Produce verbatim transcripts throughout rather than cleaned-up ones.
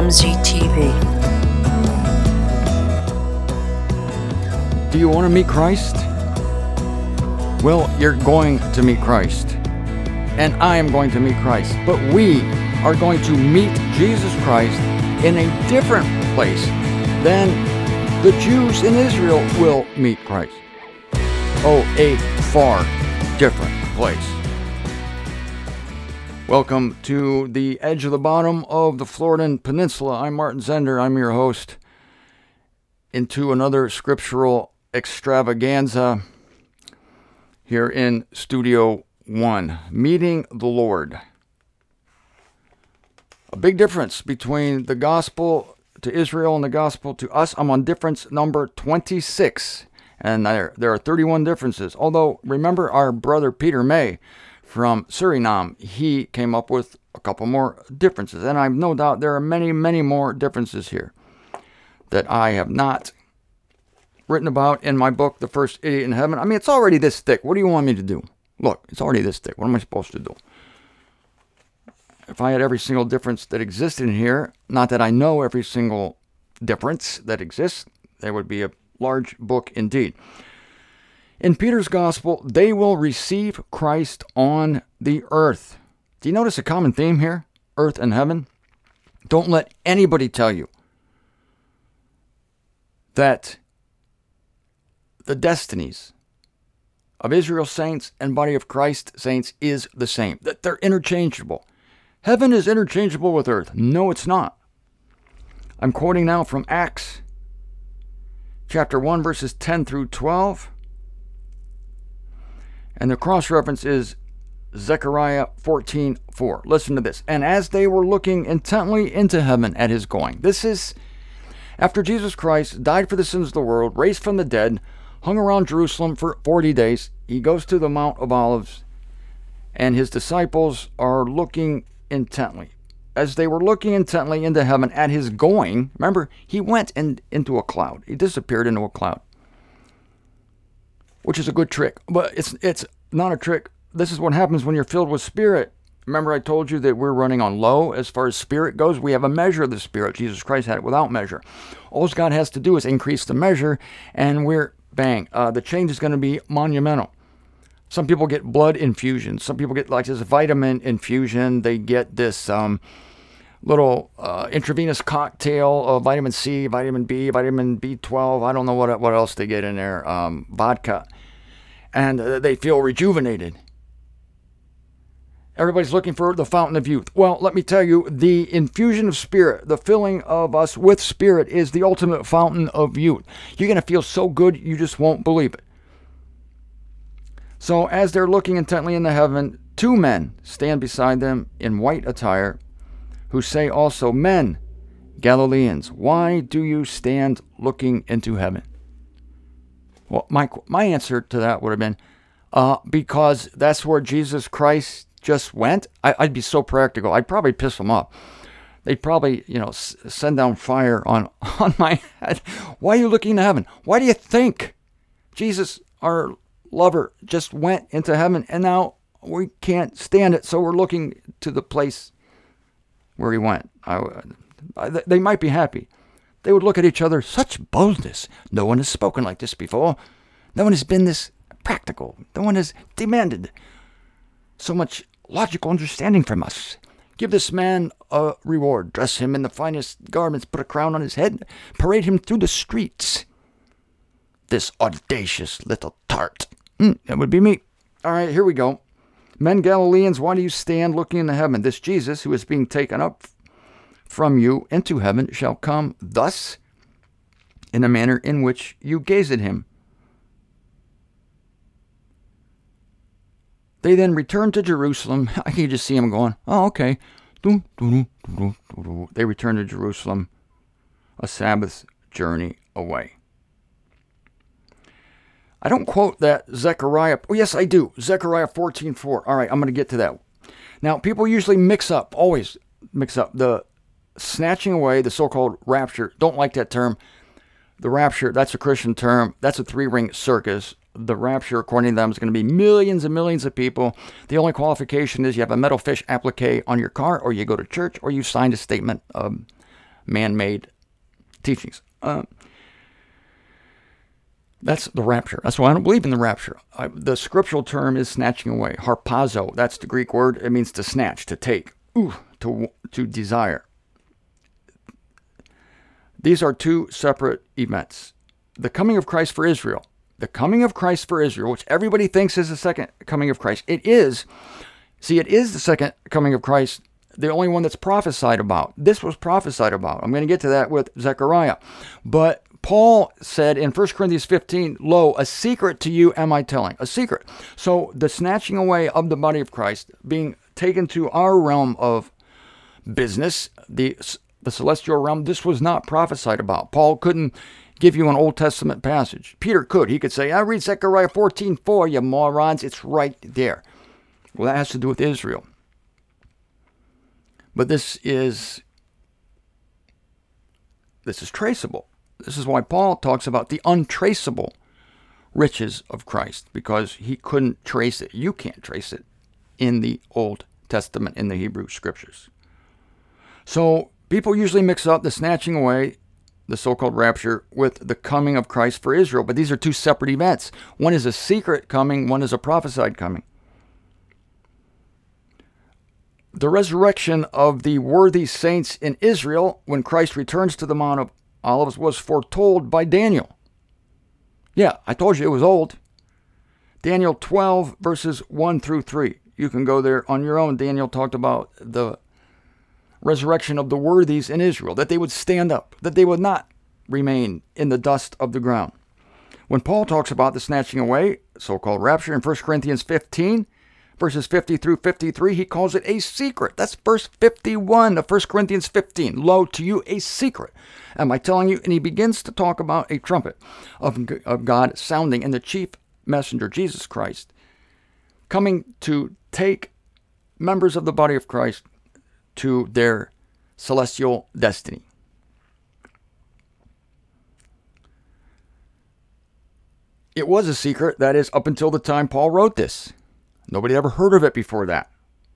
M Z T V. Do you want to meet Christ? Well, you're going to meet Christ. And I am going to meet Christ. But we are going to meet Jesus Christ in a different place than the Jews in Israel will meet Christ. Oh, a far different place. Welcome to the edge of the bottom of the Floridan Peninsula. I'm Martin Zender. I'm your host into another scriptural extravaganza here in Studio One, meeting the Lord. A big difference between the gospel to Israel and the gospel to us. I'm on difference number twenty-six, and there, there are thirty-one differences. Although, remember our brother Peter May from Suriname, he came up with a couple more differences, and I've no doubt there are many, many more differences here that I have not written about in my book, The First Idiot in Heaven. I mean, it's already this thick. What do you want me to do? Look, it's already this thick. What am I supposed to do? If I had every single difference that existed in here, not that I know every single difference that exists, there would be a large book indeed. In Peter's gospel, they will receive Christ on the earth. Do you notice a common theme here? Earth and heaven. Don't let anybody tell you that the destinies of Israel saints and body of Christ saints is the same, that they're interchangeable. Heaven is interchangeable with earth. No, it's not. I'm quoting now from Acts chapter one, verses ten through twelve. And the cross-reference is Zechariah fourteen four. Listen to this. And as they were looking intently into heaven at his going. This is after Jesus Christ died for the sins of the world, raised from the dead, hung around Jerusalem for forty days. He goes to the Mount of Olives, and his disciples are looking intently. As they were looking intently into heaven at his going, remember, he went in, into a cloud. He disappeared into a cloud, which is a good trick. But it's it's not a trick. This is what happens when you're filled with Spirit. Remember I told you that we're running on low as far as Spirit goes? We have a measure of the Spirit. Jesus Christ had it without measure. All God has to do is increase the measure, and we're bang. Uh, the change is going to be monumental. Some people get blood infusion. Some people get like this vitamin infusion. They get this um, little uh, intravenous cocktail of vitamin C, vitamin B, vitamin B twelve. I don't know what what else they get in there. Um, vodka. And uh, they feel rejuvenated. Everybody's looking for the fountain of youth. Well, let me tell you, the infusion of Spirit, the filling of us with Spirit is the ultimate fountain of youth. You're going to feel so good, you just won't believe it. So as they're looking intently into heaven, two men stand beside them in white attire, who say also, Men, Galileans, why do you stand looking into heaven? Well, my my answer to that would have been, uh, because that's where Jesus Christ just went. I, I'd be so practical. I'd probably piss them off. They'd probably, you know, s- send down fire on, on my head. Why are you looking to heaven? Why do you think Jesus, our lover, just went into heaven and now we can't stand it, so we're looking to the place where he went? I, I, they might be happy. They would look at each other, such boldness. No one has spoken like this before. No one has been this practical. No one has demanded so much logical understanding from us. Give this man a reward. Dress him in the finest garments. Put a crown on his head. Parade him through the streets. This audacious little tart. Mm, that would be me. All right, here we go. Men Galileans, why do you stand looking into heaven? This Jesus who is being taken up from you into heaven shall come thus, in a manner in which you gaze at him. They then returned to Jerusalem. I can just see them going, oh, okay. They returned to Jerusalem, a Sabbath journey away. I don't quote that Zechariah. Oh, yes, I do. Zechariah fourteen four. All right, I'm going to get to that. Now, people usually mix up, always mix up the snatching away, the so-called rapture. Don't like that term. The rapture, that's a Christian term. That's a three-ring circus. The rapture, according to them, is going to be millions and millions of people. The only qualification is you have a metal fish applique on your car, or you go to church, or you signed a statement of man-made teachings. Uh, that's the rapture. That's why I don't believe in the rapture. I, the scriptural term is snatching away. Harpazo, that's the Greek word. It means to snatch, to take, ooh, to to desire. These are two separate events. The coming of Christ for Israel. The coming of Christ for Israel, which everybody thinks is the second coming of Christ. It is. See, it is the second coming of Christ, the only one that's prophesied about. This was prophesied about. I'm going to get to that with Zechariah. But Paul said in First Corinthians fifteen, lo, a secret to you am I telling. A secret. So the snatching away of the body of Christ, being taken to our realm of business, the, the celestial realm, this was not prophesied about. Paul couldn't give you an Old Testament passage. Peter could. He could say, I read Zechariah fourteen four, you morons. It's right there. Well, that has to do with Israel. But this is, this is traceable. This is why Paul talks about the untraceable riches of Christ, because he couldn't trace it. You can't trace it in the Old Testament, in the Hebrew Scriptures. So people usually mix up the snatching away, the so-called rapture, with the coming of Christ for Israel. But these are two separate events. One is a secret coming, one is a prophesied coming. The resurrection of the worthy saints in Israel when Christ returns to the Mount of Olives was foretold by Daniel. Yeah, I told you it was old. Daniel twelve, verses one through three. You can go there on your own. Daniel talked about the resurrection of the worthies in Israel, that they would stand up, that they would not remain in the dust of the ground. When Paul talks about the snatching away, so-called rapture, in First Corinthians fifteen, verses fifty through fifty-three, he calls it a secret. That's verse fifty-one of First Corinthians fifteen. Lo, to you a secret am I telling you? And he begins to talk about a trumpet of, of God sounding, and the chief messenger, Jesus Christ, coming to take members of the body of Christ to their celestial destiny. It was a secret, that is, up until the time Paul wrote this. Nobody ever heard of it before that.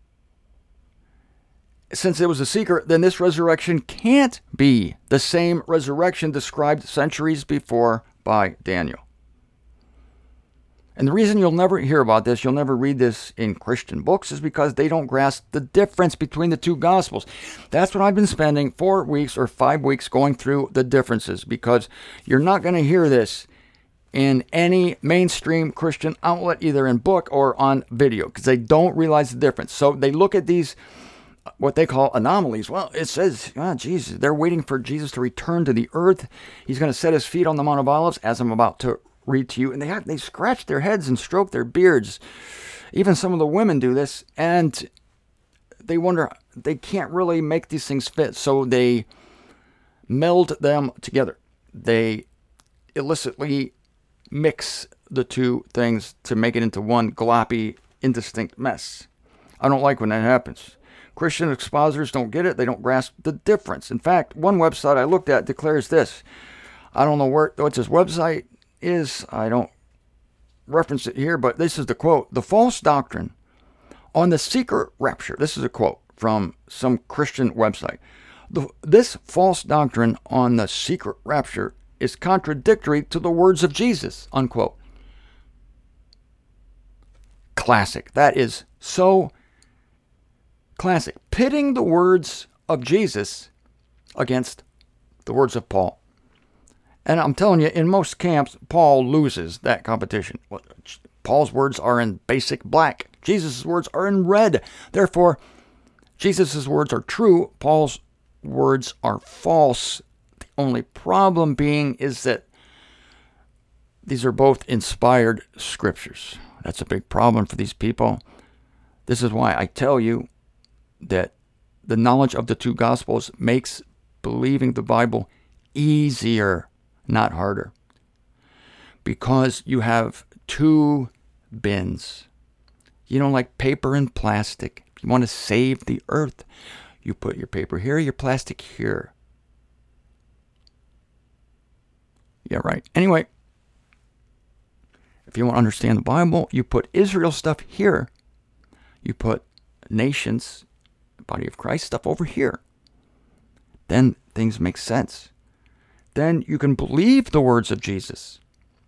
Since it was a secret, then this resurrection can't be the same resurrection described centuries before by Daniel. And the reason you'll never hear about this, you'll never read this in Christian books, is because they don't grasp the difference between the two Gospels. That's what I've been spending four weeks or five weeks going through the differences, because you're not going to hear this in any mainstream Christian outlet, either in book or on video, because they don't realize the difference. So they look at these, what they call anomalies. Well, it says, oh, Jesus, they're waiting for Jesus to return to the earth. He's going to set his feet on the Mount of Olives, as I'm about to read to you. And they have, they scratch their heads and stroke their beards. Even some of the women do this, and they wonder, they can't really make these things fit, so they meld them together. They illicitly mix the two things to make it into one gloppy, indistinct mess. I don't like when that happens. Christian expositors don't get it. They don't grasp the difference. In fact, one website I looked at declares this. I don't know where, what this website is. I don't reference it here, but this is the quote. The false doctrine on the secret rapture. This is a quote from some Christian website. The, this false doctrine on the secret rapture is contradictory to the words of Jesus, unquote. Classic. That is so classic. Pitting the words of Jesus against the words of Paul. And I'm telling you, in most camps, Paul loses that competition. Paul's words are in basic black. Jesus' words are in red. Therefore, Jesus' words are true. Paul's words are false. The only problem being is that these are both inspired scriptures. That's a big problem for these people. This is why I tell you that the knowledge of the two Gospels makes believing the Bible easier, not harder. Because you have two bins. You don't like paper and plastic. You want to save the earth. You put your paper here, your plastic here. Yeah, right. Anyway, if you want to understand the Bible, you put Israel stuff here. You put nations, body of Christ stuff over here. Then things make sense. Then you can believe the words of Jesus.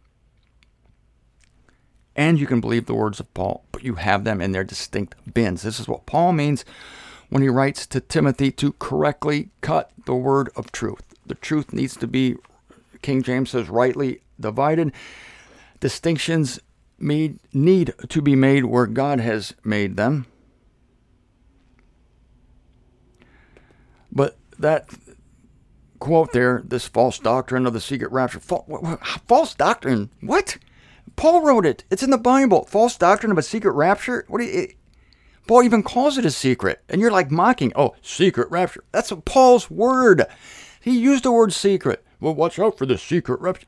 And you can believe the words of Paul, but you have them in their distinct bins. This is what Paul means when he writes to Timothy to correctly cut the word of truth. The truth needs to be, King James says, rightly divided. Distinctions made, need to be made where God has made them. But that quote there, this false doctrine of the secret rapture, false, false doctrine, what? Paul wrote it. It's in the Bible. False doctrine of a secret rapture? What do you, it, Paul even calls it a secret. And you're like mocking, oh, secret rapture. That's Paul's word. He used the word secret. Well, watch out for the secret rapture.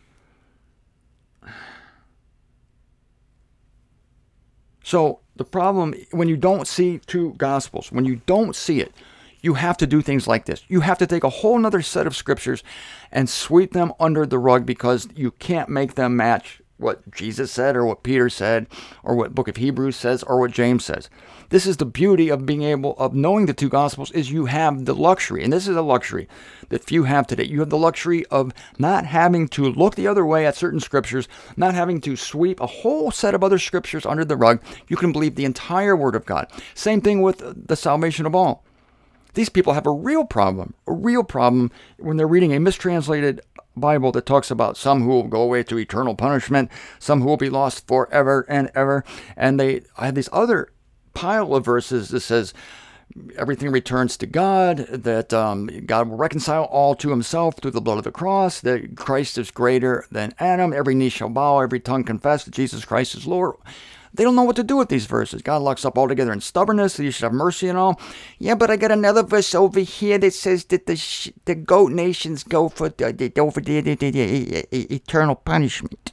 So the problem, when you don't see two gospels, when you don't see it, you have to do things like this. You have to take a whole other set of scriptures and sweep them under the rug because you can't make them match what Jesus said or what Peter said or what book of Hebrews says or what James says. This is the beauty of being able, of knowing the two gospels, is you have the luxury, and this is a luxury that few have today. You have the luxury of not having to look the other way at certain scriptures, not having to sweep a whole set of other scriptures under the rug. You can believe the entire word of God. Same thing with the salvation of all. These people have a real problem, a real problem when they're reading a mistranslated Bible that talks about some who will go away to eternal punishment, some who will be lost forever and ever. And they have these other pile of verses that says everything returns to God, that um, God will reconcile all to himself through the blood of the cross, that Christ is greater than Adam, every knee shall bow, every tongue confess that Jesus Christ is Lord. They don't know what to do with these verses. God locks up altogether in stubbornness, that you should have mercy and all. Yeah, but I got another verse over here that says that the sh- the goat nations go for the, the, over the, the, the, the, the eternal punishment.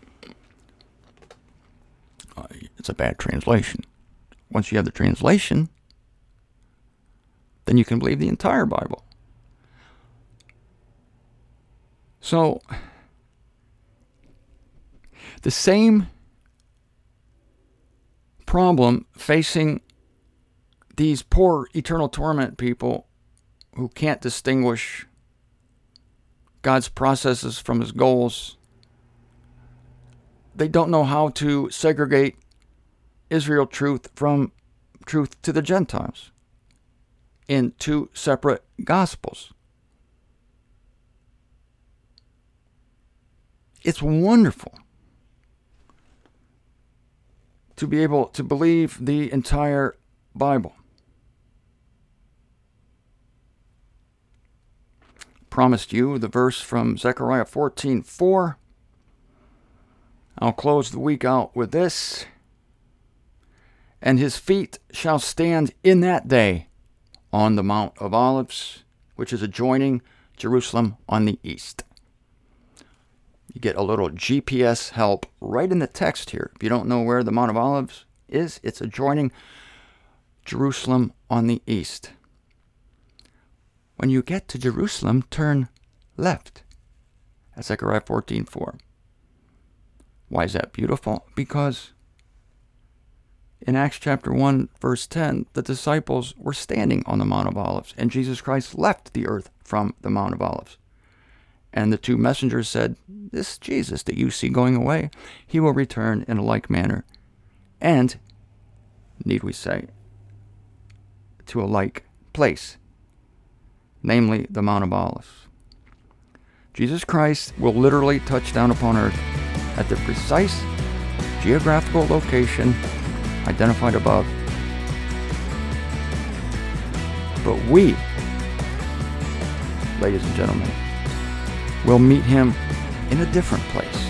Uh, it's a bad translation. Once you have the translation, then you can believe the entire Bible. So, the same problem facing these poor eternal torment people who can't distinguish God's processes from his goals. They don't know how to segregate Israel truth from truth to the Gentiles in two separate gospels. It's wonderful to be able to believe the entire Bible. Promised you the verse from Zechariah fourteen four. I'll close the week out with this. And his feet shall stand in that day on the Mount of Olives, which is adjoining Jerusalem on the east. You get a little G P S help right in the text here. If you don't know where the Mount of Olives is, it's adjoining Jerusalem on the east. When you get to Jerusalem, turn left. That's Zechariah fourteen four. Why is that beautiful? Because in Acts chapter one, verse ten, the disciples were standing on the Mount of Olives, and Jesus Christ left the earth from the Mount of Olives. And the two messengers said, this Jesus that you see going away, he will return in a like manner. And, need we say, to a like place, namely the Mount of Olives. Jesus Christ will literally touch down upon earth at the precise geographical location identified above. But we, ladies and gentlemen, will meet him in a different place.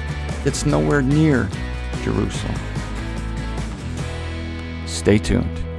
It's nowhere near Jerusalem. Stay tuned.